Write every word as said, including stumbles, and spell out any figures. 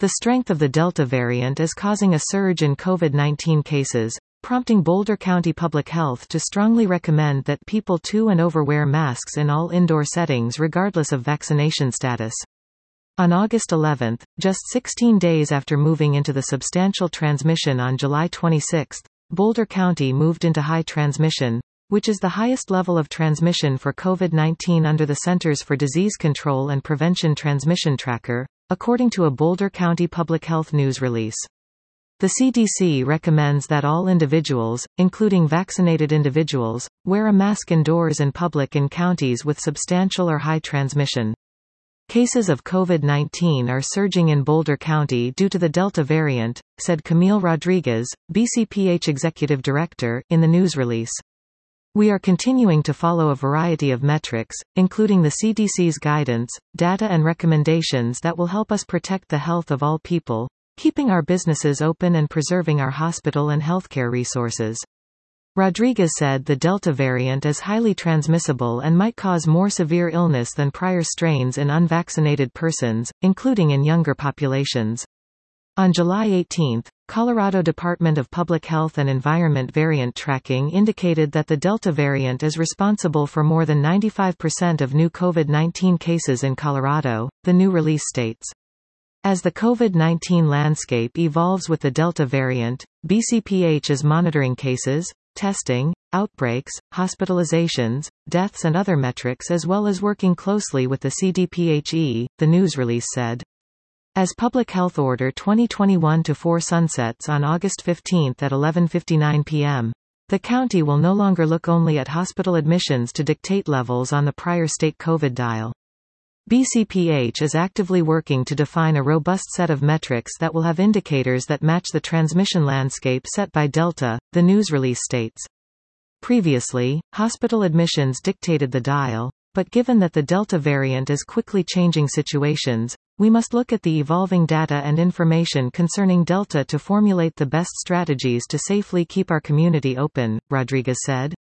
The strength of the Delta variant is causing a surge in COVID nineteen cases, prompting Boulder County Public Health to strongly recommend that people to and over wear masks in all indoor settings regardless of vaccination status. On August eleventh, just sixteen days after moving into the substantial transmission on July twenty-sixth, Boulder County moved into high transmission, which is the highest level of transmission for COVID nineteen under the Centers for Disease Control and Prevention Transmission Tracker, according to a Boulder County Public Health news release. The C D C recommends that all individuals, including vaccinated individuals, wear a mask indoors and public in counties with substantial or high transmission. Cases of COVID nineteen are surging in Boulder County due to the Delta variant, said Camille Rodriguez, B C P H Executive Director, in the news release. We are continuing to follow a variety of metrics, including the C D C's guidance, data and recommendations that will help us protect the health of all people, keeping our businesses open and preserving our hospital and healthcare resources. Rodriguez said the Delta variant is highly transmissible and might cause more severe illness than prior strains in unvaccinated persons, including in younger populations. On July eighteenth, Colorado Department of Public Health and Environment variant tracking indicated that the Delta variant is responsible for more than ninety-five percent of new COVID nineteen cases in Colorado, the new release states. As the COVID nineteen landscape evolves with the Delta variant, B C P H is monitoring cases, testing, outbreaks, hospitalizations, deaths and other metrics as well as working closely with the C D P H E, the news release said. As Public Health Order twenty twenty-one dash four sunsets on August fifteenth at eleven fifty-nine p m, the county will no longer look only at hospital admissions to dictate levels on the prior state COVID dial. B C P H is actively working to define a robust set of metrics that will have indicators that match the transmission landscape set by Delta, the news release states. Previously, hospital admissions dictated the dial, but given that the Delta variant is quickly changing situations, we must look at the evolving data and information concerning Delta to formulate the best strategies to safely keep our community open, Rodriguez said.